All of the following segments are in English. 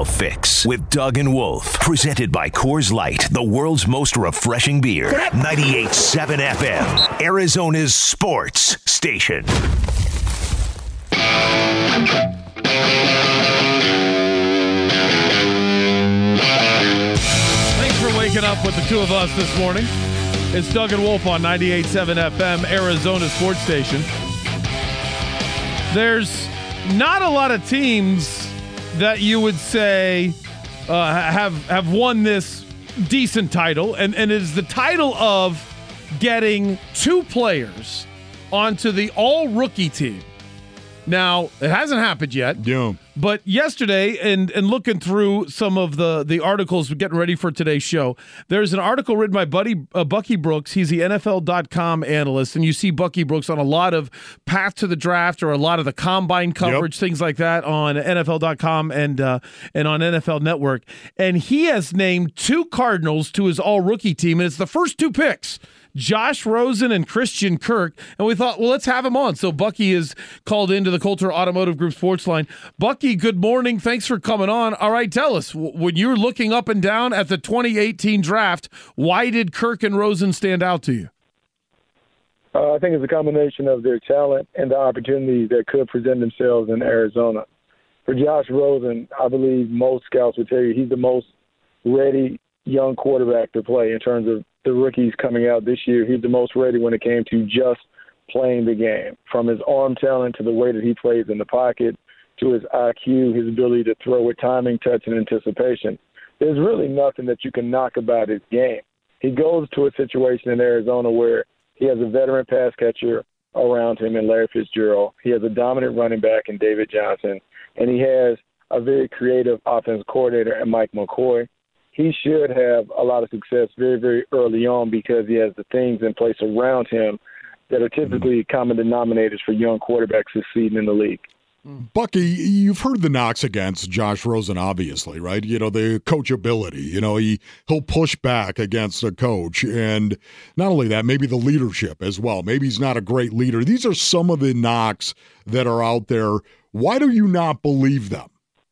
Fix with Doug and Wolf. Presented by Coors Light, the world's most refreshing beer. 98.7 FM, Arizona's sports station. Thanks for waking up with the two of us this morning. It's Doug and Wolf on 98.7 FM, Arizona Sports Station. There's not a lot of teams that you would say have won this decent title, and it is the title of getting two players onto the all-rookie team. Now, it hasn't happened yet. Yeah. But yesterday, and looking through some of the articles getting ready for today's show, there's an article written by Bucky Brooks. He's the NFL.com analyst, and you see Bucky Brooks on a lot of Path to the Draft or a lot of the combine coverage, things like that on NFL.com and on NFL Network. And he has named two Cardinals to his all-rookie team, and it's the first two picks, Josh Rosen and Christian Kirk. And we thought, well, let's have him on. So Bucky is called into the Coulter Automotive Group Sports Line. Bucky, good morning. Thanks for coming on. All right, tell us, when you're looking up and down at the 2018 draft, why did Kirk and Rosen stand out to you? I think it's a combination of their talent and the opportunities that could present themselves in Arizona. For Josh Rosen, I believe most scouts would tell you he's the most ready young quarterback to play in terms of the rookies coming out this year. He's the most ready when it came to just playing the game, from his arm talent to the way that he plays in the pocket to his IQ, his ability to throw with timing, touch, and anticipation. There's really nothing that you can knock about his game. He goes to a situation in Arizona where he has a veteran pass catcher around him in Larry Fitzgerald. He has a dominant running back in David Johnson, and he has a very creative offensive coordinator in Mike McCoy. He should have a lot of success very, very early on because he has the things in place around him that are typically common denominators for young quarterbacks succeeding in the league. Bucky, you've heard the knocks against Josh Rosen, obviously, right? You know, the coachability. You know, he'll push back against a coach. And not only that, maybe the leadership as well. Maybe he's not a great leader. These are some of the knocks that are out there. Why do you not believe them?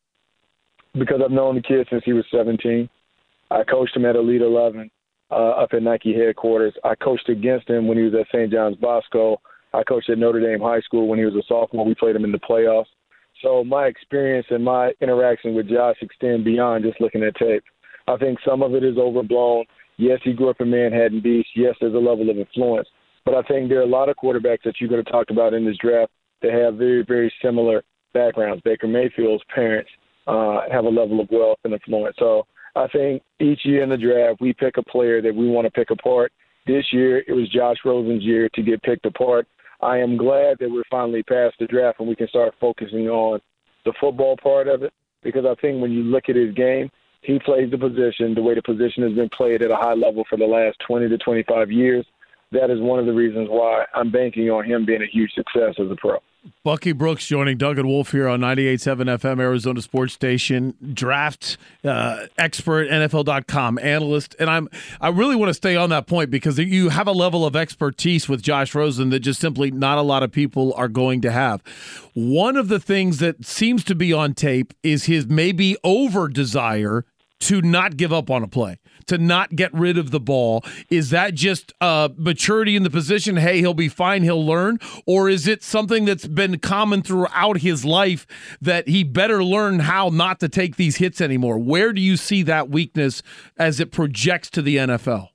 Because I've known the kid since he was 17. I coached him at Elite 11 up at Nike headquarters. I coached against him when he was at St. John's Bosco. I coached at Notre Dame High School when he was a sophomore. We played him in the playoffs. So my experience and my interaction with Josh extend beyond just looking at tape. I think some of it is overblown. Yes, he grew up in Manhattan Beach. Yes, there's a level of influence. But I think there are a lot of quarterbacks that you're going to talk about in this draft that have very, very similar backgrounds. Baker Mayfield's parents have a level of wealth and influence. So I think each year in the draft, we pick a player that we want to pick apart. This year, it was Josh Rosen's year to get picked apart. I am glad that we're finally past the draft and we can start focusing on the football part of it, because I think when you look at his game, he plays the position the way the position has been played at a high level for the last 20 to 25 years. That is one of the reasons why I'm banking on him being a huge success as a pro. Bucky Brooks joining Doug and Wolf here on 98.7 FM, Arizona Sports Station, draft expert, NFL.com analyst. And I really want to stay on that point because you have a level of expertise with Josh Rosen that just simply not a lot of people are going to have. One of the things that seems to be on tape is his maybe over desire to not give up on a play, to not get rid of the ball. Is that just maturity in the position? Hey, he'll be fine, he'll learn? Or is it something that's been common throughout his life that he better learn how not to take these hits anymore? Where do you see that weakness as it projects to the NFL?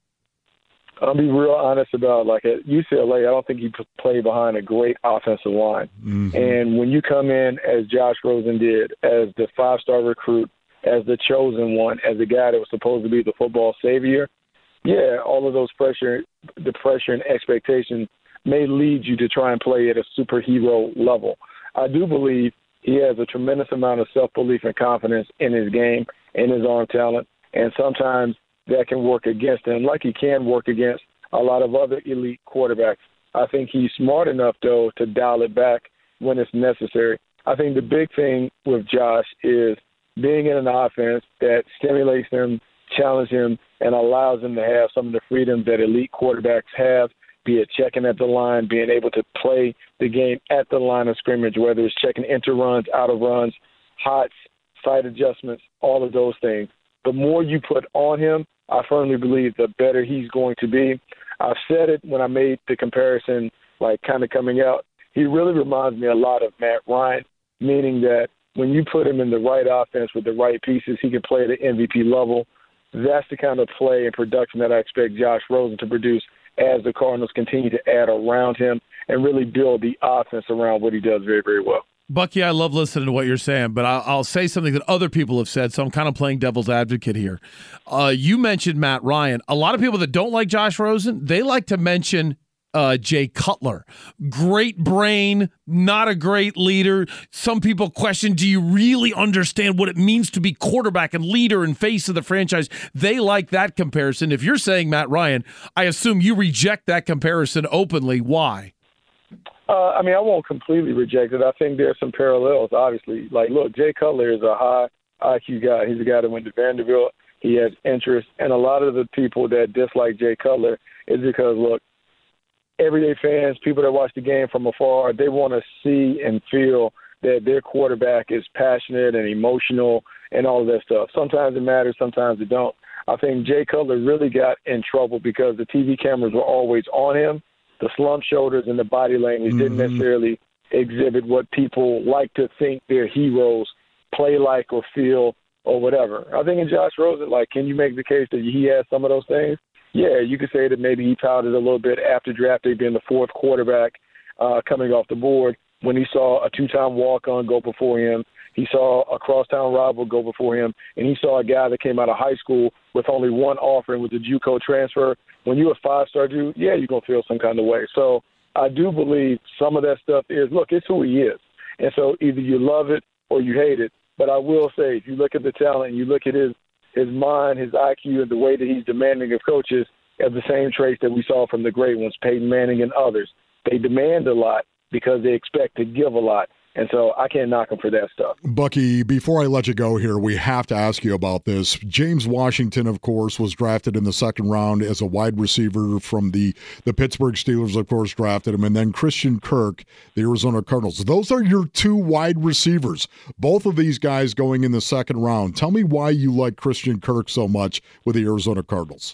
I'll be real honest about, like, at UCLA, I don't think he played behind a great offensive line. Mm-hmm. And when you come in, as Josh Rosen did, as the five-star recruit, as the chosen one, as the guy that was supposed to be the football savior, yeah, all of those the pressure and expectations may lead you to try and play at a superhero level. I do believe he has a tremendous amount of self-belief and confidence in his game and his arm talent, and sometimes that can work against him, like he can work against a lot of other elite quarterbacks. I think he's smart enough, though, to dial it back when it's necessary. I think the big thing with Josh is being in an offense that stimulates him, challenges him, and allows him to have some of the freedom that elite quarterbacks have, be it checking at the line, being able to play the game at the line of scrimmage, whether it's checking into runs, out of runs, hots, sight adjustments, all of those things. The more you put on him, I firmly believe the better he's going to be. I've said it when I made the comparison, like kind of coming out. He really reminds me a lot of Matt Ryan, meaning that when you put him in the right offense with the right pieces, he can play at the MVP level. That's the kind of play and production that I expect Josh Rosen to produce as the Cardinals continue to add around him and really build the offense around what he does very, very well. Bucky, I love listening to what you're saying, but I'll say something that other people have said, so I'm kind of playing devil's advocate here. You mentioned Matt Ryan. A lot of people that don't like Josh Rosen, they like to mention Jay Cutler. Great brain, not a great leader. Some people question, do you really understand what it means to be quarterback and leader and face of the franchise? They like that comparison. If you're saying Matt Ryan, I assume you reject that comparison openly. Why? I won't completely reject it. I think there's some parallels, obviously. Like, look, Jay Cutler is a high IQ guy. He's a guy that went to Vanderbilt. He has interest. And a lot of the people that dislike Jay Cutler is because, look, everyday fans, people that watch the game from afar, they want to see and feel that their quarterback is passionate and emotional and all of that stuff. Sometimes it matters, sometimes it don't. I think Jay Cutler really got in trouble because the TV cameras were always on him. The slump shoulders and the body language didn't necessarily exhibit what people like to think their heroes play like or feel or whatever. I think in Josh Rosen, like, can you make the case that he has some of those things? Yeah, you could say that maybe he pouted a little bit after draft day being the fourth quarterback coming off the board when he saw a two-time walk-on go before him. He saw a crosstown rival go before him, and he saw a guy that came out of high school with only one offer and was a JUCO transfer. When you're a five-star dude, yeah, you're going to feel some kind of way. So I do believe some of that stuff is, look, it's who he is. And so either you love it or you hate it. But I will say, if you look at the talent and you look at his mind, his IQ, and the way that he's demanding of coaches, have the same traits that we saw from the great ones, Peyton Manning and others. They demand a lot because they expect to give a lot. And so I can't knock him for that stuff. Bucky, before I let you go here, we have to ask you about this. James Washington, of course, was drafted in the second round as a wide receiver from the Pittsburgh Steelers, of course, drafted him. And then Christian Kirk, the Arizona Cardinals. Those are your two wide receivers. Both of these guys going in the second round. Tell me why you like Christian Kirk so much with the Arizona Cardinals.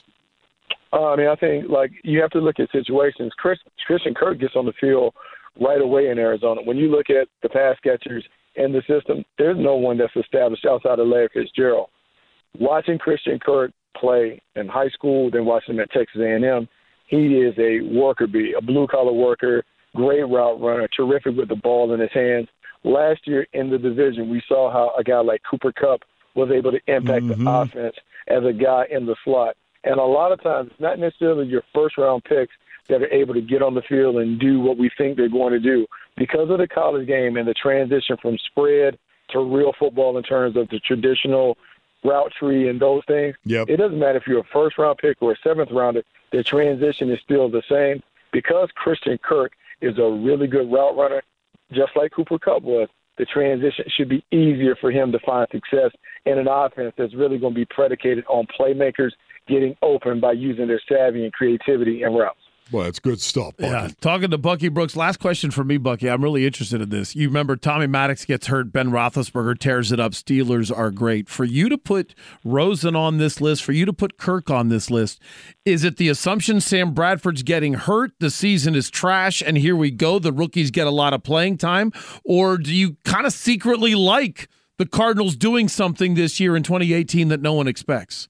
I think, like, you have to look at situations. Christian Kirk gets on the field right away in Arizona. When you look at the pass catchers in the system, there's no one that's established outside of Larry Fitzgerald. Watching Christian Kirk play in high school, then watching him at Texas A&M, he is a worker bee, a blue-collar worker, great route runner, terrific with the ball in his hands. Last year in the division, we saw how a guy like Cooper Kupp was able to impact the offense as a guy in the slot. And a lot of times, it's not necessarily your first-round picks that are able to get on the field and do what we think they're going to do. Because of the college game and the transition from spread to real football in terms of the traditional route tree and those things, It doesn't matter if you're a first-round pick or a seventh-rounder, the transition is still the same. Because Christian Kirk is a really good route runner, just like Cooper Kupp was, the transition should be easier for him to find success in an offense that's really going to be predicated on playmakers getting open by using their savvy and creativity and routes. Well, it's good stuff, Bucky. Yeah, talking to Bucky Brooks. Last question for me, Bucky. I'm really interested in this. You remember Tommy Maddox gets hurt, Ben Roethlisberger tears it up, Steelers are great. For you to put Rosen on this list, for you to put Kirk on this list, is it the assumption Sam Bradford's getting hurt, the season is trash, and here we go, the rookies get a lot of playing time? Or do you kind of secretly like the Cardinals doing something this year in 2018 that no one expects?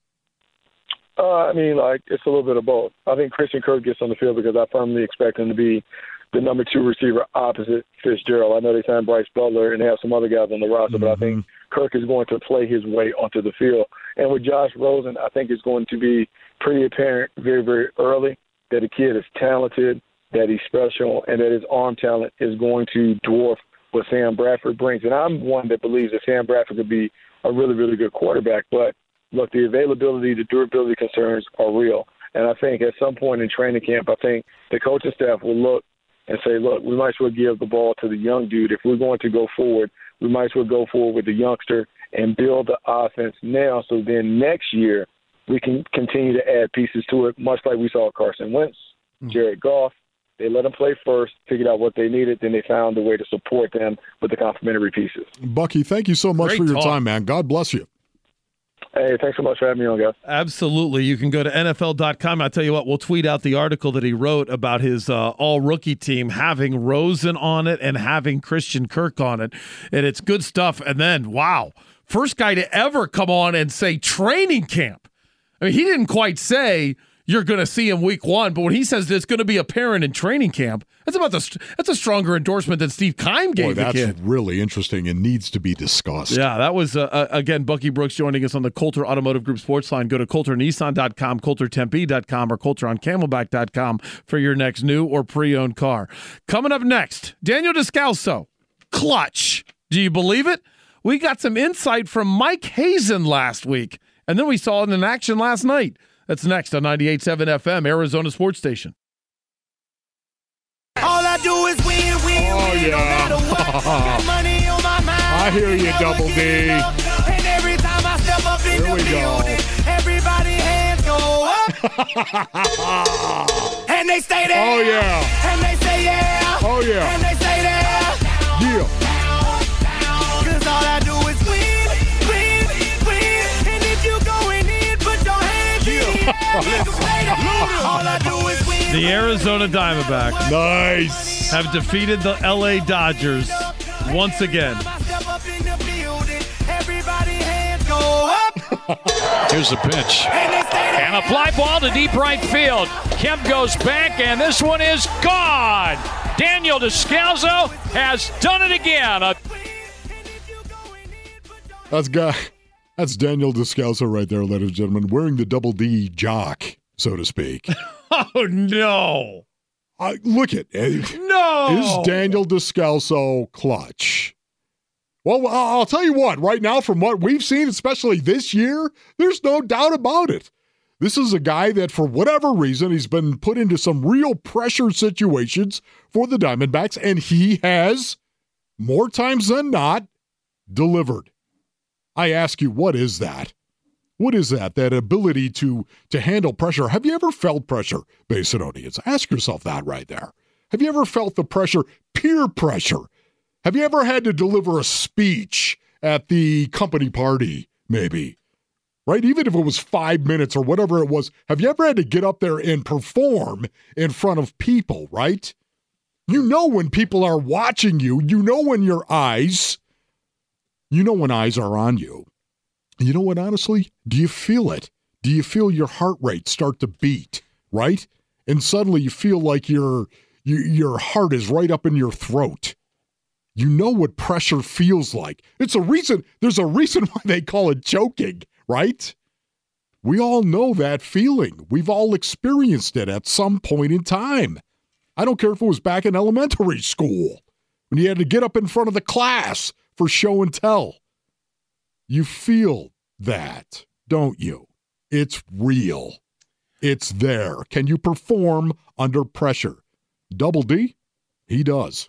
It's a little bit of both. I think Christian Kirk gets on the field because I firmly expect him to be the number two receiver opposite Fitzgerald. I know they signed Bryce Butler and they have some other guys on the roster, but I think Kirk is going to play his way onto the field. And with Josh Rosen, I think it's going to be pretty apparent very, very early that the kid is talented, that he's special, and that his arm talent is going to dwarf what Sam Bradford brings. And I'm one that believes that Sam Bradford could be a really, really good quarterback, but look, the availability, the durability concerns are real. And I think at some point in training camp, I think the coaching staff will look and say, look, we might as well give the ball to the young dude. If we're going to go forward, we might as well go forward with the youngster and build the offense now so then next year we can continue to add pieces to it, much like we saw Carson Wentz, Jared Goff, They let them play first, figured out what they needed, then they found a way to support them with the complementary pieces. Bucky, thank you so much for your time, man. God bless you. Hey, thanks so much for having me on, guys. Absolutely. You can go to NFL.com. I'll tell you what, we'll tweet out the article that he wrote about his all-rookie team having Rosen on it and having Christian Kirk on it. And it's good stuff. And then, wow, first guy to ever come on and say training camp. I mean, he didn't quite say you're going to see him week 1, but when he says it's going to be apparent in training camp, that's a stronger endorsement than Steve Keim gave the kid. That's really interesting and needs to be discussed. Yeah, that was, again, Bucky Brooks joining us on the Coulter Automotive Group Sports Line. Go to CoulterNissan.com, CoulterTempe.com, or CoulterOnCamelback.com for your next new or pre-owned car. Coming up next, Daniel Descalso, clutch. Do you believe it? We got some insight from Mike Hazen last week, and then we saw it in action last night. That's next on 98.7 FM, Arizona Sports Station. All I do is win, win, no matter what. Got money on my mind. I hear you, Double D. And every time I step up in the building, everybody hands go up. And they stay there. Oh, yeah. And they say yeah. Oh, yeah. And they say there. Yeah. Cause all I do is win, win, win. And if you going in, put your hands in the air. All I do is win. The Arizona Diamondbacks have defeated the LA Dodgers once again. Here's the pitch. And a fly ball to deep right field. Kemp goes back, and this one is gone. Daniel Descalso has done it again. That's Daniel Descalso right there, ladies and gentlemen, wearing the Double D jock, so to speak. Oh, no. Look at No. Is Daniel Descalso clutch? Well, I'll tell you what, right now, from what we've seen, especially this year, there's no doubt about it. This is a guy that, for whatever reason, he's been put into some real pressure situations for the Diamondbacks, and he has, more times than not, delivered. I ask you, what is that? What is that ability to handle pressure? Have you ever felt pressure, Basin audience? Ask yourself that right there. Have you ever felt the pressure, peer pressure? Have you ever had to deliver a speech at the company party, maybe? Right? Even if it was 5 minutes or whatever it was, have you ever had to get up there and perform in front of people, right? You know when people are watching you. You know when when eyes are on you. You know what, honestly? Do you feel it? Do you feel your heart rate start to beat, right? And suddenly you feel like your heart is right up in your throat. You know what pressure feels like. There's a reason why they call it choking, right? We all know that feeling. We've all experienced it at some point in time. I don't care if it was back in elementary school when you had to get up in front of the class for show and tell. You feel that, don't you? It's real. It's there. Can you perform under pressure? Double D, he does.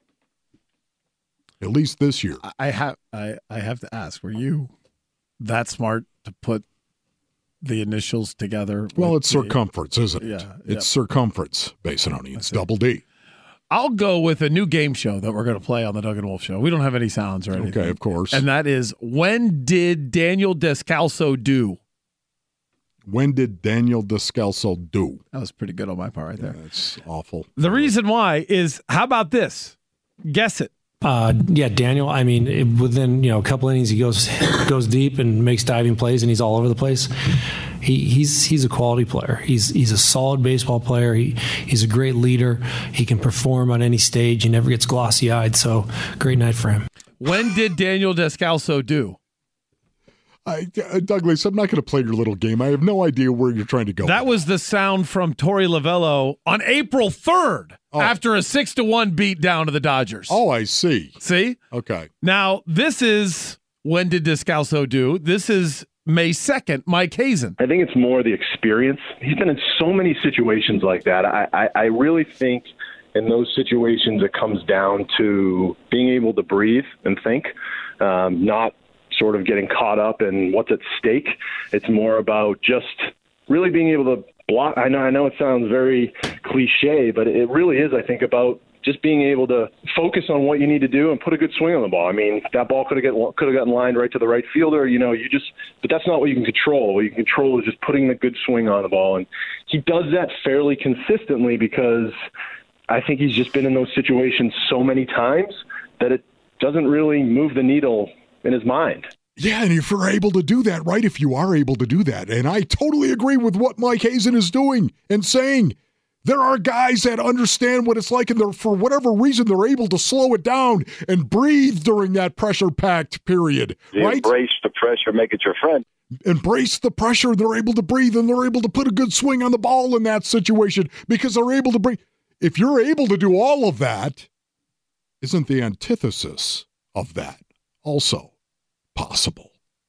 At least this year. I have to ask, were you that smart to put the initials together? Well, it's circumference, isn't it? Yeah. It's circumference, Basinoni. It's Double D. I'll go with a new game show that we're going to play on the Doug and Wolf Show. We don't have any sounds or anything. Okay, of course. And that is, when did Daniel Descalso do? When did Daniel Descalso do? That was pretty good on my part right there. That's awful. The reason why is, how about this? Guess it. Daniel, I mean, within a couple innings, he goes deep and makes diving plays, and he's all over the place. He's a quality player. He's a solid baseball player. He's a great leader. He can perform on any stage. He never gets glossy-eyed, so great night for him. When did Daniel Descalso do? Douglas, I'm not going to play your little game. I have no idea where you're trying to go. That was the sound from Torey Lovello on April 3rd after a 6-1 beat down to the Dodgers. Oh, I see. See? Okay. Now, this is when did Descalso do? This is May 2nd, Mike Hazen. I think it's more the experience. He's been in so many situations like that. I really think in those situations it comes down to being able to breathe and think, not sort of getting caught up in what's at stake. It's more about just really being able to block. I know it sounds very cliche, but it really is, I think, about just being able to focus on what you need to do and put a good swing on the ball. I mean, that ball could have gotten lined right to the right fielder. But that's not what you can control. What you can control is just putting the good swing on the ball. And he does that fairly consistently because I think he's just been in those situations so many times that it doesn't really move the needle in his mind. Yeah, and if you're able to do that, right, if you are able to do that, and I totally agree with what Mike Hazen is doing and saying, there are guys that understand what it's like, and for whatever reason, they're able to slow it down and breathe during that pressure-packed period, right? Embrace the pressure, make it your friend. Embrace the pressure, they're able to breathe, and they're able to put a good swing on the ball in that situation because they're able to breathe. If you're able to do all of that, isn't the antithesis of that also possible?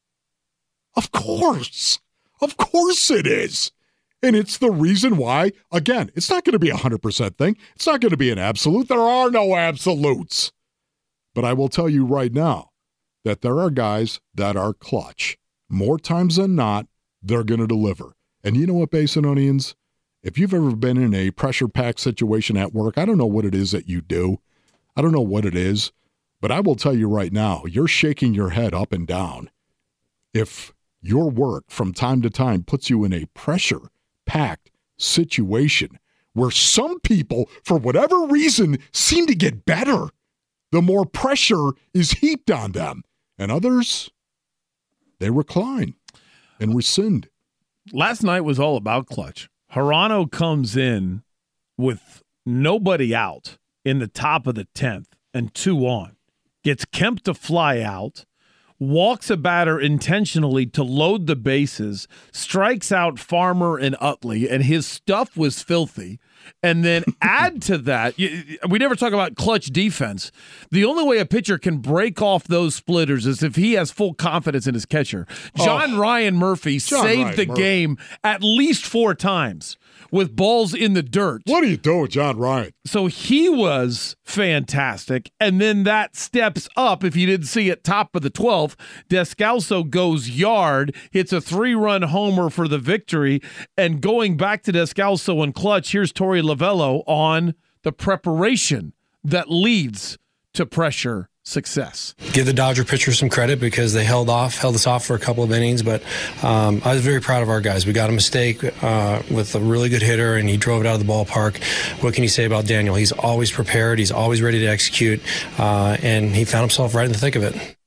Of course it is. And it's the reason why, again, it's not going to be a 100% thing. It's not going to be an absolute. There are no absolutes. But I will tell you right now that there are guys that are clutch. More times than not, they're going to deliver. And you know what, Basinonians? If you've ever been in a pressure-packed situation at work, I don't know what it is that you do. I don't know what it is. But I will tell you right now, you're shaking your head up and down if your work from time to time puts you in a pressure-packed situation where some people, for whatever reason, seem to get better the more pressure is heaped on them. And others, they recline and rescind. Last night was all about clutch. Hirano comes in with nobody out in the top of the 10th and 2 on. Gets Kemp to fly out, walks a batter intentionally to load the bases, strikes out Farmer and Utley, and his stuff was filthy. And then add to that, we never talk about clutch defense. The only way a pitcher can break off those splitters is if he has full confidence in his catcher. Ryan Murphy saved the game at least 4 times with balls in the dirt. What are you doing, John Ryan? So he was fantastic. And then that steps up, if you didn't see it, top of the 12th. Descalso goes yard, hits a 3-run homer for the victory. And going back to Descalso and clutch, here's Torey Lovello on the preparation that leads to pressure success. Give the Dodger pitchers some credit because they held us off for a couple of innings, but I was very proud of our guys. We got a mistake with a really good hitter, and he drove it out of the ballpark. What can you say about Daniel? He's always prepared. He's always ready to execute, and he found himself right in the thick of it.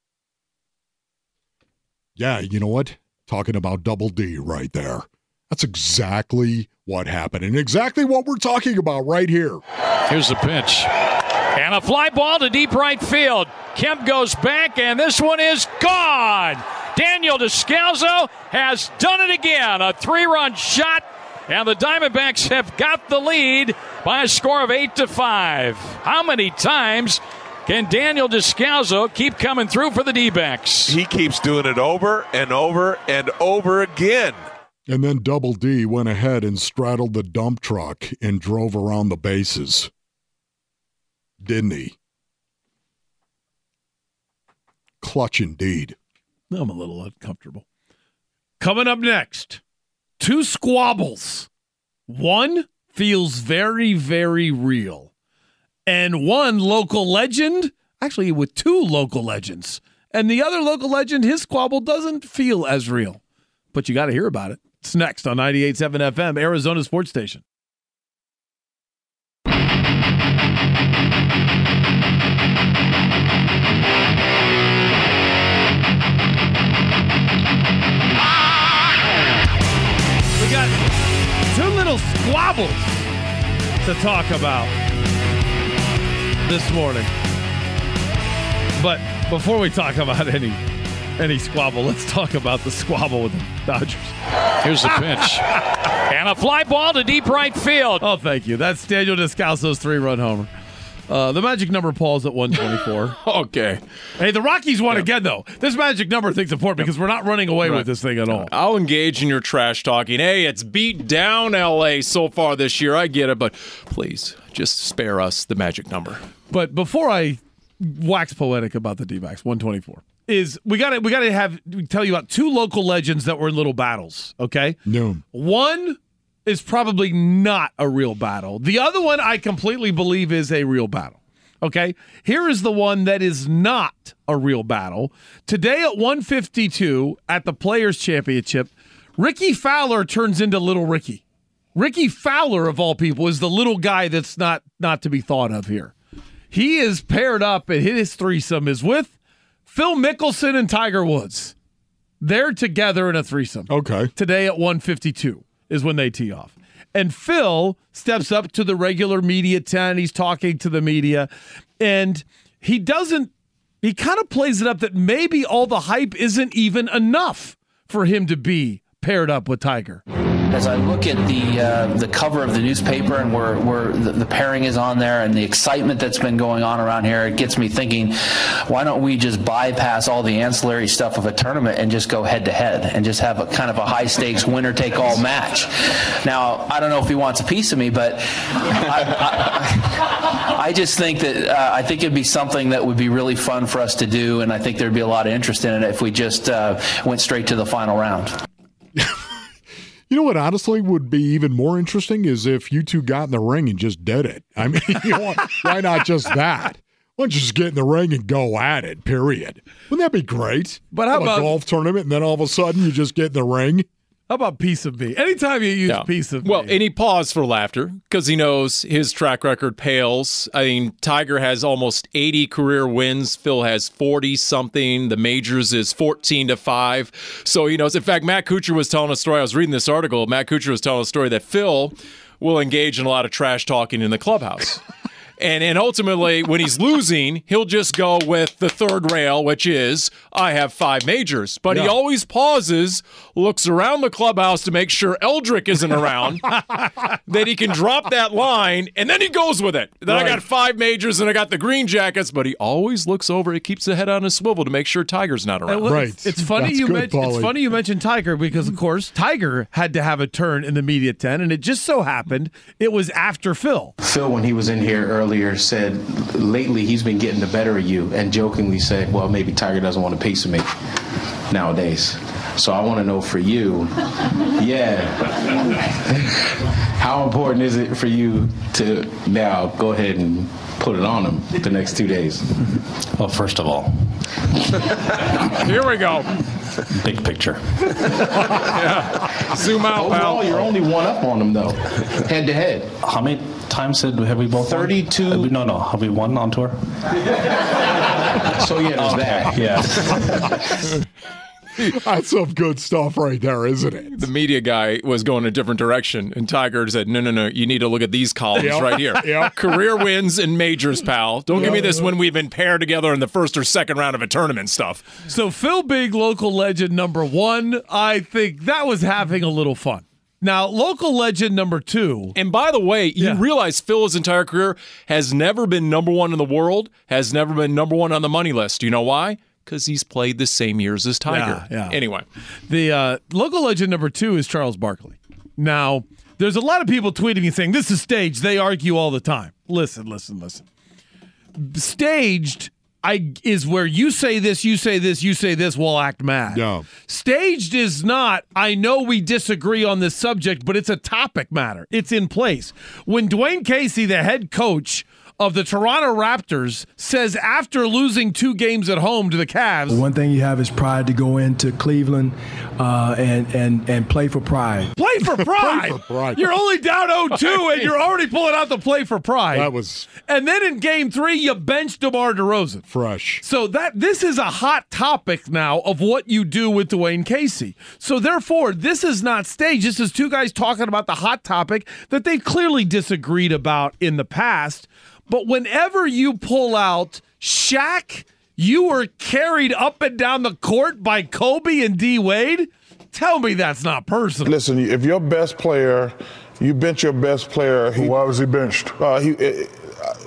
Yeah, you know what? Talking about Double D right there. That's exactly what happened and exactly what we're talking about right here. Here's the pitch. And a fly ball to deep right field. Kemp goes back, and this one is gone. Daniel Descalso has done it again. A 3-run shot, and the Diamondbacks have got the lead by a score of 8-5. How many times can Daniel Descalso keep coming through for the D-backs? He keeps doing it over and over and over again. And then Double D went ahead and straddled the dump truck and drove around the bases. Didn't he? Clutch indeed. I'm a little uncomfortable. Coming up next, 2 squabbles. One feels very, very real. And one local legend, actually with 2 local legends. And the other local legend, his squabble doesn't feel as real. But you got to hear about it. It's next on 98.7 FM, Arizona Sports Station. We got 2 little squabbles to talk about this morning. But before we talk about any squabble, let's talk about the squabble with the Dodgers. Here's the pitch. And a fly ball to deep right field. Oh, thank you. That's Daniel Descalso's 3-run homer. The magic number, Paul's at 124. Okay. Hey, the Rockies won again, though. This magic number thing's important because we're not running away with this thing at all. I'll engage in your trash talking. Hey, it's beat down L.A. so far this year. I get it, but please, just spare us the magic number. But before I wax poetic about the D-backs, 124, is we gotta tell you about 2 local legends that were in little battles, okay? No. One is probably not a real battle. The other one I completely believe is a real battle. Okay, here is the one that is not a real battle. Today at 152 at the Players' Championship, Ricky Fowler turns into Little Ricky. Ricky Fowler, of all people, is the little guy that's not to be thought of here. He is paired up, and his threesome is with Phil Mickelson and Tiger Woods. They're together in a threesome. Okay. Today at 152 is when they tee off. And Phil steps up to the regular media tent. He's talking to the media. And he kind of plays it up that maybe all the hype isn't even enough for him to be paired up with Tiger. As I look at the cover of the newspaper and where the pairing is on there and the excitement that's been going on around here, it gets me thinking, why don't we just bypass all the ancillary stuff of a tournament and just go head-to-head and just have a kind of a high-stakes winner-take-all match? Now, I don't know if he wants a piece of me, but I just think that I think it'd be something that would be really fun for us to do, and I think there'd be a lot of interest in it if we just went straight to the final round. You know what honestly would be even more interesting is if you two got in the ring and just did it. I mean, why not just that? Why don't you just get in the ring and go at it, period? Wouldn't that be great? But how about a golf tournament and then all of a sudden you just get in the ring? How about piece of me? Anytime you use piece of me. Well, and he paused for laughter because he knows his track record pales. I mean, Tiger has almost 80 career wins. Phil has 40-something. The majors is 14-5. So he knows. In fact, Matt Kuchar was telling a story. I was reading this article. Matt Kuchar was telling a story that Phil will engage in a lot of trash talking in the clubhouse. And ultimately, when he's losing, he'll just go with the third rail, which is, I have 5 majors. But he always pauses, looks around the clubhouse to make sure Eldrick isn't around, that he can drop that line, and then he goes with it. Then I got 5 majors, and I got the green jackets, but he always looks over, he keeps the head on his swivel to make sure Tiger's not around. Right. It's funny you mentioned Tiger because, of course, Tiger had to have a turn in the media tent, and it just so happened it was after Phil. Phil, when he was in here earlier, said lately he's been getting the better of you and jokingly said, well, maybe Tiger doesn't want a piece of me nowadays. So I want to know for you, how important is it for you to now go ahead and put it on him the next 2 days? Well, first of all, here we go. Big picture. Zoom out, pal. You're only one up on him, though, head to head. How many times have we both 32. won? No. Have we won on tour? So, there's that. Yeah. That's some good stuff right there, isn't it? The media guy was going a different direction, and Tiger said, no, you need to look at these columns right here. Career wins and majors, pal. Don't give me this when we've been paired together in the first or second round of a tournament stuff. So Phil Big, local legend number 1, I think that was having a little fun. Now, local legend number 2. And by the way, you realize Phil's entire career has never been number 1 in the world, has never been number 1 on the money list. Do you know why? Because he's played the same years as Tiger. Anyway. The local legend number 2 is Charles Barkley. Now, there's a lot of people tweeting me saying, this is staged. They argue all the time. Listen. Staged is where you say this, we'll act mad. No. Staged is not, I know we disagree on this subject, but it's a topic matter. It's in place. When Dwayne Casey, the head coach of the Toronto Raptors, says after losing 2 games at home to the Cavs, one thing you have is pride to go into Cleveland and play for pride. Play for pride. Play for pride. You're only down 0-2 and you're already pulling out the play for pride. And then in game 3, you benched DeMar DeRozan. Fresh. So this is a hot topic now of what you do with Dwayne Casey. So therefore, this is not staged. This is 2 guys talking about the hot topic that they clearly disagreed about in the past. But whenever you pull out Shaq, you were carried up and down the court by Kobe and D. Wade, tell me that's not personal. Listen, if your best player, you bench your best player. Why was he benched?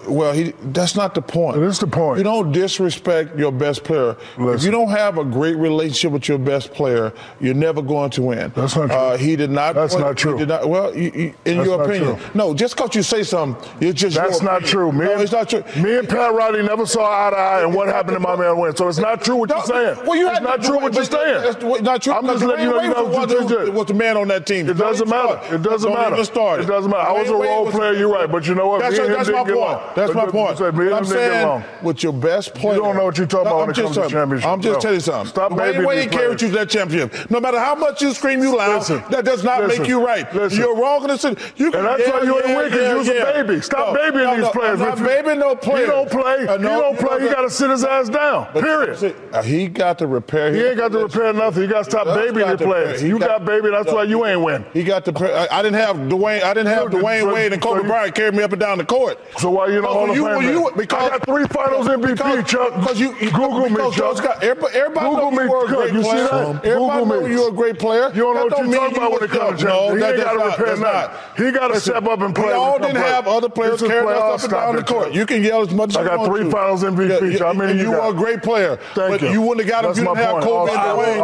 That's not the point. That's the point. You don't disrespect your best player. If you don't have a great relationship with your best player, you're never going to win. That's not true. He did not. That's not true. He did not, well, in That's your not opinion. true. No, just because you say something, it's just That's your not true. it's not true. Me and Pat Riley never saw eye to eye, and what happened to my man win. So it's not true what you're saying. Well, it's not true what you're saying. That's not true. I'm just letting you know was the man on that team. It doesn't matter. It doesn't matter. It doesn't matter. I was a role player. You're right, but you know what? That's my point. That's my point. I'm saying with your best player. You don't know what you're talking about when it comes to championship. I'm just telling you something. Stop babying Wayne carried you to that championship. No matter how much you scream, you loud, that does not make you right. You're wrong in this. And that's why you ain't win, because you're a baby. Stop babying these players. I'm not babying no players. He don't play. He don't play. He got to sit his ass down. Period. He got to repair. He ain't got to repair nothing. He got to stop babying the players. You got baby. That's why you ain't win. He got to. I didn't have Dwayne Wade and Kobe Bryant carry me up and down the court. So why you don't hold a Because I got 3 finals MVP, Chuck. Because you Google me, Chuck. Everybody knows you were a great player. Everybody knows you're a great player. You don't know what you're talking about when it comes to championship. He ain't got to repair nothing. He got to step up and play. We all didn't have other players carrying us up and down the court. You can yell as much as you want to. I got 3 finals MVP. How many you got? You were a great player. Thank you. But you wouldn't have got him if you didn't have Kobe and Dwayne.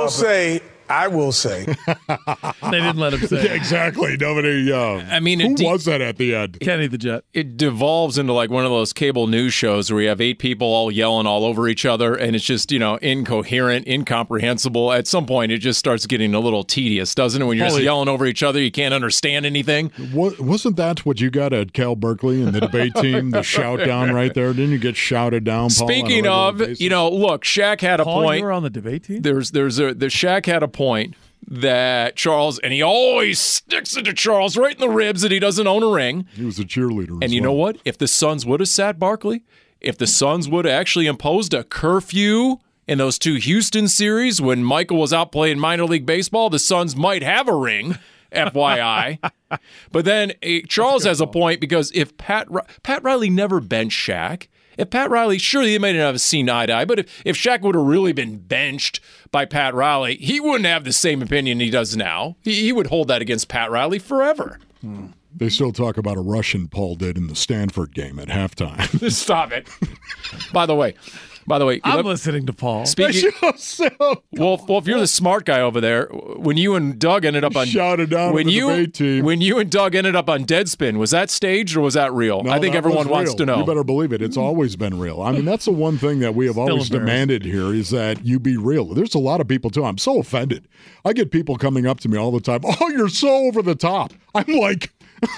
I will say. They didn't let him say. Yeah, exactly. Nobody. I mean, who was that at the end? Kenny the Jet. It devolves into like one of those cable news shows where you have 8 people all yelling all over each other, and it's just incoherent, incomprehensible. At some point, it just starts getting a little tedious, doesn't it? When you're just yelling over each other, you can't understand anything. Wasn't that what you got at Cal Berkeley and the debate team? The shout down right there. Didn't you get shouted down? Paul, Speaking of, look, Shaq had a point. You were on the debate team. The Shaq had a point that Charles, and he always sticks it to Charles right in the ribs that he doesn't own a ring. He was a cheerleader. And you know what? If the Suns would have sat Barkley, if the Suns would have actually imposed a curfew in those 2 Houston series when Michael was out playing minor league baseball, the Suns might have a ring. FYI. But then Charles has a point, because if Pat Riley never benched Shaq, if Pat Riley, sure, they might not have seen eye to eye, but if Shaq would have really been benched by Pat Riley, he wouldn't have the same opinion he does now. He would hold that against Pat Riley forever. They still talk about a Russian Paul did in the Stanford game at halftime. Stop it. By the way, I'm listening to Paul. Speaking, well, if you're the smart guy over there, when you and Doug ended up on shouted down the debate team. When you and Doug ended up on Deadspin, was that staged or was that real? No, I think everyone wants to know. You better believe it. It's always been real. I mean, that's the one thing that we have always demanded here, is that you be real. There's a lot of people too. I'm so offended. I get people coming up to me all the time. Oh, you're so over the top. I'm like.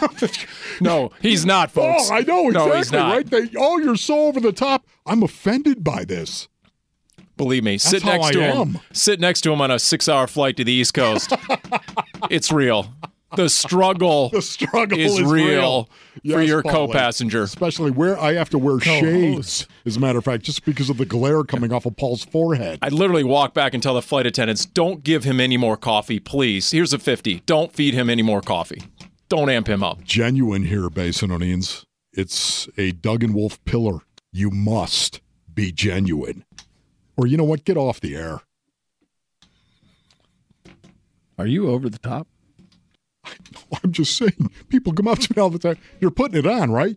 No, he's not, folks. Oh, I know, exactly, no, he's not. Right? You're so over the top. I'm offended by this. Believe me, sit next to him on a 6-hour flight to the East Coast. It's real. The struggle is real for your co-passenger. Especially where I have to wear shades, as a matter of fact, just because of the glare coming off of Paul's forehead. I'd literally walk back and tell the flight attendants, don't give him any more coffee, please. Here's a 50. Don't feed him any more coffee. Don't amp him up. Genuine here, Basinonians. It's a Doug and Wolf pillar. You must be genuine. Or you know what? Get off the air. Are you over the top? I'm just saying. People come up to me all the time. You're putting it on, right?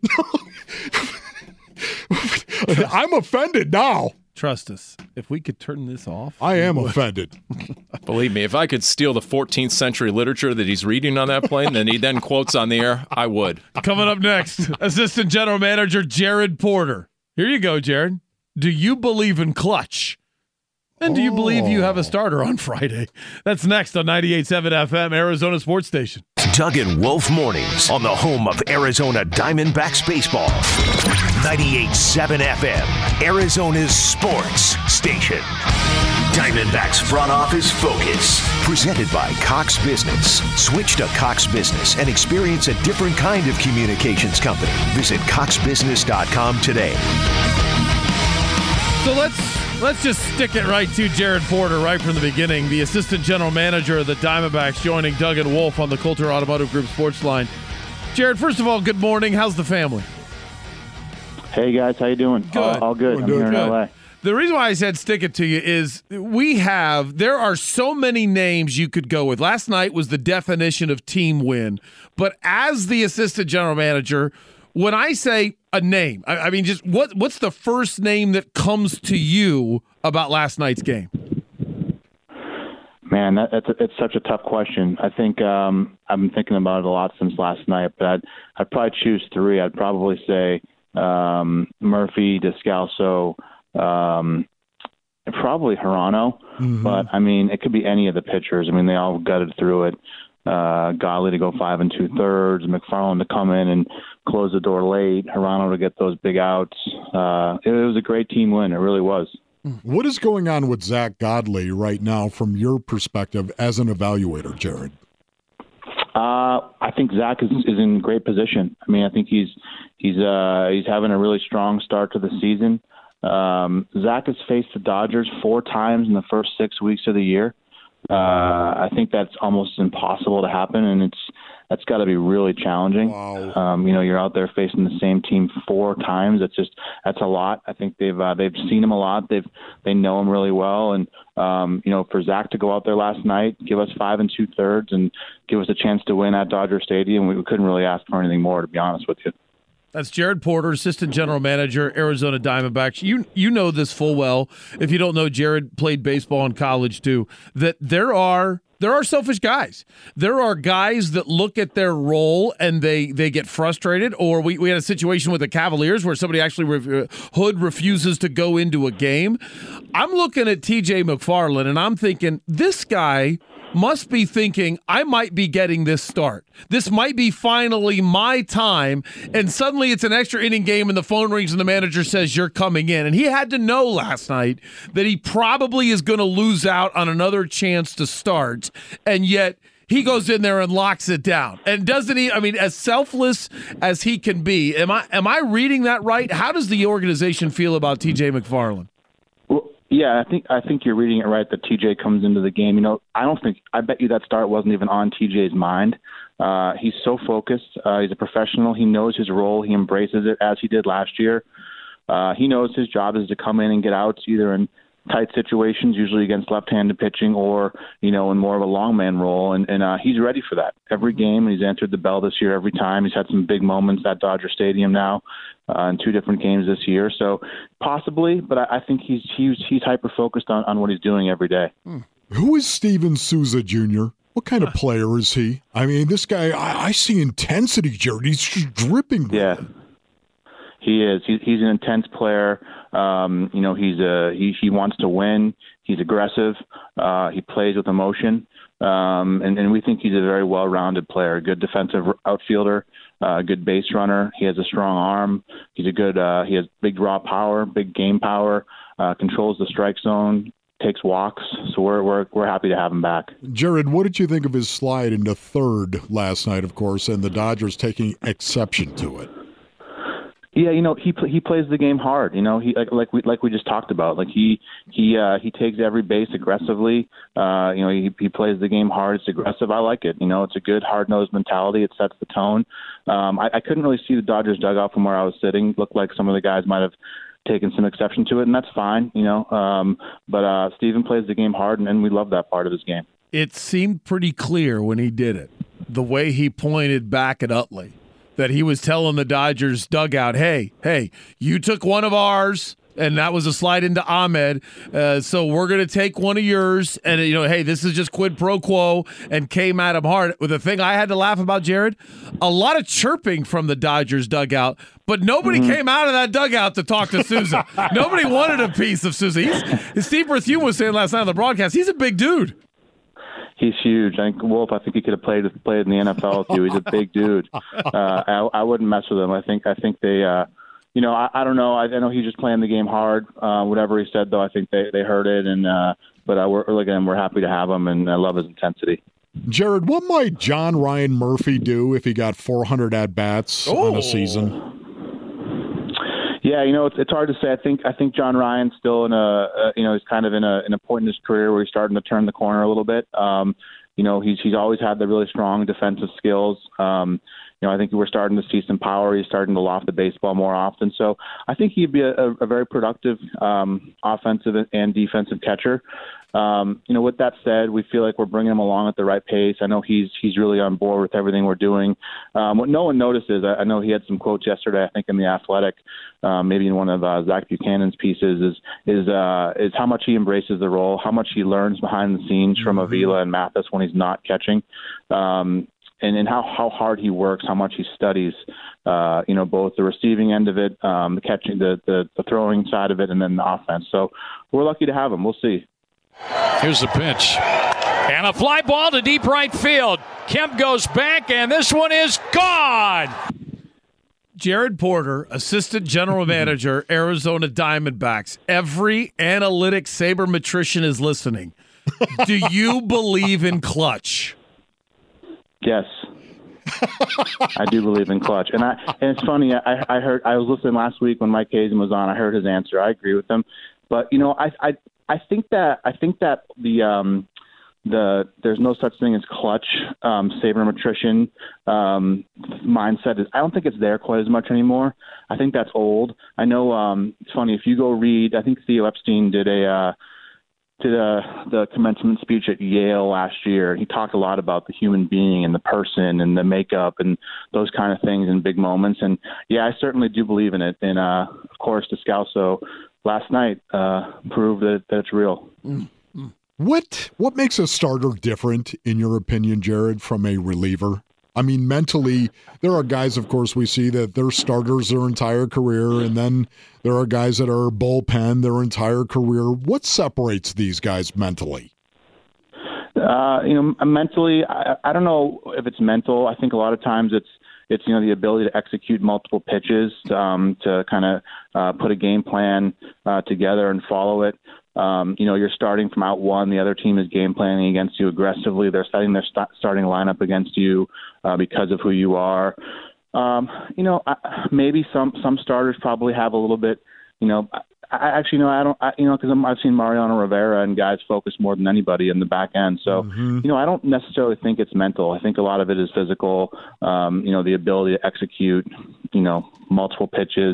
I'm offended now. Trust us. If we could turn this off. I am offended. Believe me, if I could steal the 14th century literature that he's reading on that plane, then he then quotes on the air, I would. Coming up next, Assistant General Manager Jared Porter. Here you go, Jared. Do you believe in clutch? And do you believe you have a starter on Friday? That's next on 98.7 FM, Arizona Sports Station. Doug and Wolf Mornings on the home of Arizona Diamondbacks baseball. 98.7 FM, Arizona's sports station. Diamondbacks front office focus. Presented by Cox Business. Switch to Cox Business and experience a different kind of communications company. Visit coxbusiness.com today. So let's just stick it right to Jared Porter right from the beginning, the assistant general manager of the Diamondbacks, joining Doug and Wolf on the Coulter Automotive Group Sports Line. Jared, first of all, good morning. How's the family? Hey, guys. How you doing? Good. All good. I'm here in LA. The reason why I said stick it to you is there are so many names you could go with. Last night was the definition of team win. But as the assistant general manager, when I say a name, I mean, just what's the first name that comes to you about last night's game? Man, it's such a tough question. I think I've been thinking about it a lot since last night, but I'd probably choose three. I'd probably say Murphy, Descalso, probably Hirano. Mm-hmm. But, I mean, it could be any of the pitchers. I mean, they all gutted through it. Godley to go 5 2/3, McFarland to come in and close the door late, Hirano to get those big outs. It was a great team win. It really was. What is going on with Zach Godley right now from your perspective as an evaluator, Jared? I think Zach is in great position. I mean, I think he's having a really strong start to the season. Zach has faced the Dodgers 4 times in the first 6 weeks of the year. I think that's almost impossible to happen, and that's got to be really challenging. Wow. You're out there facing the same team 4 times. That's a lot. I think they've seen him a lot. They know him really well, and for Zach to go out there last night, give us 5 2/3, and give us a chance to win at Dodger Stadium, we couldn't really ask for anything more, to be honest with you. That's Jared Porter, Assistant General Manager, Arizona Diamondbacks. You know this full well. If you don't know, Jared played baseball in college too. That there are selfish guys. There are guys that look at their role and they get frustrated. Or we had a situation with the Cavaliers where somebody actually Hood refuses to go into a game. I'm looking at TJ McFarland and I'm thinking, this guy must be thinking, I might be getting this start. This might be finally my time. And suddenly it's an extra inning game and the phone rings and the manager says, you're coming in. And he had to know last night that he probably is going to lose out on another chance to start. And yet he goes in there and locks it down. And doesn't he? I mean, as selfless as he can be, am I reading that right? How does the organization feel about TJ McFarland? Yeah, I think you're reading it right that TJ comes into the game. I bet you that start wasn't even on TJ's mind. He's so focused. He's a professional. He knows his role. He embraces it as he did last year. He knows his job is to come in and get outs either in tight situations, usually against left-handed pitching, or in more of a long man role, and he's ready for that every game. He's answered the bell this year every time. He's had some big moments at Dodger Stadium now in 2 different games this year. So possibly, but I think he's hyper-focused on what he's doing every day. Who is Steven Souza Jr.? What kind of player is he? I mean, this guy, I see intensity, Jared. He's just dripping. Yeah, he is. He's an intense player. He wants to win. He's aggressive. He plays with emotion. And we think he's a very well-rounded player, a good defensive outfielder, a good base runner. He has a strong arm. He has big draw power, big game power, controls the strike zone, takes walks. So we're happy to have him back. Jared, what did you think of his slide into third last night, of course, and the Dodgers taking exception to it? Yeah, he plays the game hard. He like we just talked about. Like he takes every base aggressively. He plays the game hard. It's aggressive. I like it. It's a good hard-nosed mentality. It sets the tone. I couldn't really see the Dodgers dugout from where I was sitting. Looked like some of the guys might have taken some exception to it, and that's fine. But Steven plays the game hard, and we love that part of his game. It seemed pretty clear when he did it, the way he pointed back at Utley, that he was telling the Dodgers dugout, hey, you took one of ours, and that was a slide into Ahmed, so we're going to take one of yours, and, hey, this is just quid pro quo, and came at him hard. With the thing I had to laugh about, Jared, a lot of chirping from the Dodgers dugout, but nobody came out of that dugout to talk to Souza. Nobody wanted a piece of Souza. Steve Berthune was saying last night on the broadcast, he's a big dude. He's huge. I think he could have played in the NFL with you. He's a big dude. I wouldn't mess with him. I think they, I don't know. I know he's just playing the game hard. Whatever he said, though, I think they heard it. And but we're happy to have him, and I love his intensity. Jared, what might John Ryan Murphy do if he got 400 at bats on a season? Yeah, it's hard to say. I think John Ryan's still in he's kind of in a point in his career where he's starting to turn the corner a little bit. He's always had the really strong defensive skills. I think we're starting to see some power. He's starting to loft the baseball more often. So I think he'd be a very productive offensive and defensive catcher. With that said, we feel like we're bringing him along at the right pace. I know he's really on board with everything we're doing. What no one notices, I know he had some quotes yesterday, I think in The Athletic, maybe in one of Zach Buchanan's pieces, is how much he embraces the role, how much he learns behind the scenes from Avila and Mathis when he's not catching, and how hard he works, how much he studies, both the receiving end of it, the catching, the throwing side of it, and then the offense. So we're lucky to have him. We'll see. Here's the pitch. And a fly ball to deep right field. Kemp goes back, and this one is gone. Jared Porter, Assistant General Manager, Arizona Diamondbacks. Every analytic sabermetrician is listening. Do you believe in clutch? Yes. I do believe in clutch. And it's funny, I was listening last week when Mike Hazen was on. I heard his answer. I agree with him. But, I think that there's no such thing as clutch sabermetrician mindset. I don't think it's there quite as much anymore. I think that's old. I know it's funny, if you go read, I think Theo Epstein did the commencement speech at Yale last year. He talked a lot about the human being and the person and the makeup and those kind of things in big moments. And yeah, I certainly do believe in it. And of course, Descalso last night proved that it's real. What makes a starter different, in your opinion, Jared, from a reliever? I mean, mentally, there are guys, of course, we see that they're starters their entire career, and then there are guys that are bullpen their entire career. What separates these guys mentally? Mentally, I don't know if it's mental. I think a lot of times it's the ability to execute multiple pitches, to kind of put a game plan together and follow it. You're starting from out one. The other team is game planning against you aggressively. They're setting their starting lineup against you because of who you are. Maybe some starters probably have a little bit, I don't, because I've seen Mariano Rivera and guys focus more than anybody in the back end. So, I don't necessarily think it's mental. I think a lot of it is physical, the ability to execute, multiple pitches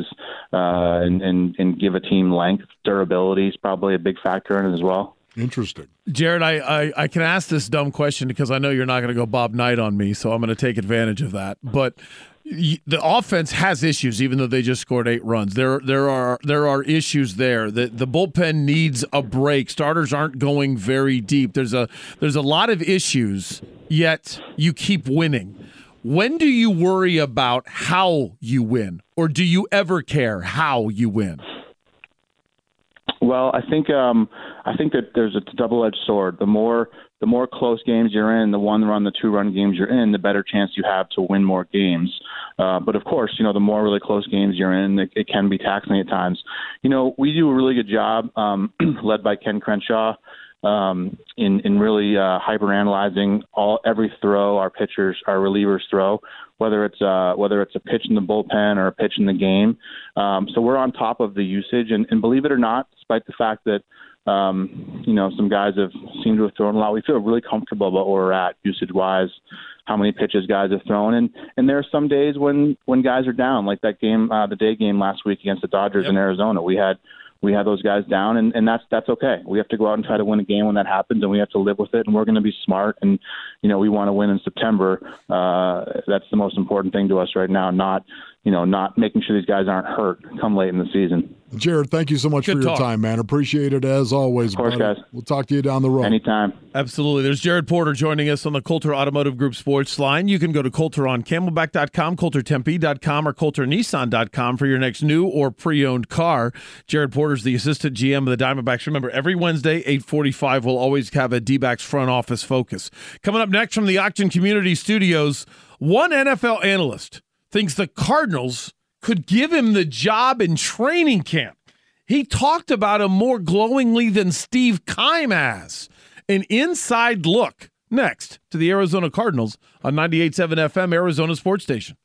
and give a team length. Durability is probably a big factor in it as well. Interesting. Jared, I can ask this dumb question because I know you're not going to go Bob Knight on me, so I'm going to take advantage of that. But the offense has issues, even though they just scored 8 runs. There are issues there. The bullpen needs a break. Starters aren't going very deep. There's a lot of issues, yet you keep winning. When do you worry about how you win, or do you ever care how you win? Well, I think that there's a double-edged sword. The more close games you're in, the 1-run, the 2-run games you're in, the better chance you have to win more games. But of course, the more really close games you're in, it can be taxing at times. We do a really good job, led by Ken Crenshaw, in really hyper-analyzing every throw our relievers throw, whether it's a pitch in the bullpen or a pitch in the game. So we're on top of the usage, and believe it or not, despite the fact that some guys have seemed to have thrown a lot, we feel really comfortable about where we're at usage-wise, how many pitches guys have thrown, and there are some days when guys are down, like that game, the day game last week against the Dodgers in Arizona. We had those guys down, and that's okay. We have to go out and try to win a game when that happens, and we have to live with it, and we're going to be smart, and we want to win in September. That's the most important thing to us right now, not making sure these guys aren't hurt come late in the season. Jared, thank you so much for your time, man. Appreciate it as always. Of course, guys. We'll talk to you down the road. Anytime. Absolutely. There's Jared Porter joining us on the Coulter Automotive Group Sports Line. You can go to Coulter on Camelback.com, CoulterTempe.com, or CoulterNissan.com for your next new or pre-owned car. Jared Porter's the assistant GM of the Diamondbacks. Remember, every Wednesday, 8:45, we'll always have a D-backs front office focus. Coming up next from the Octon Community Studios, one NFL analyst thinks the Cardinals could give him the job in training camp. He talked about him more glowingly than Steve Keim has. An inside look next to the Arizona Cardinals on 98.7 FM, Arizona Sports Station.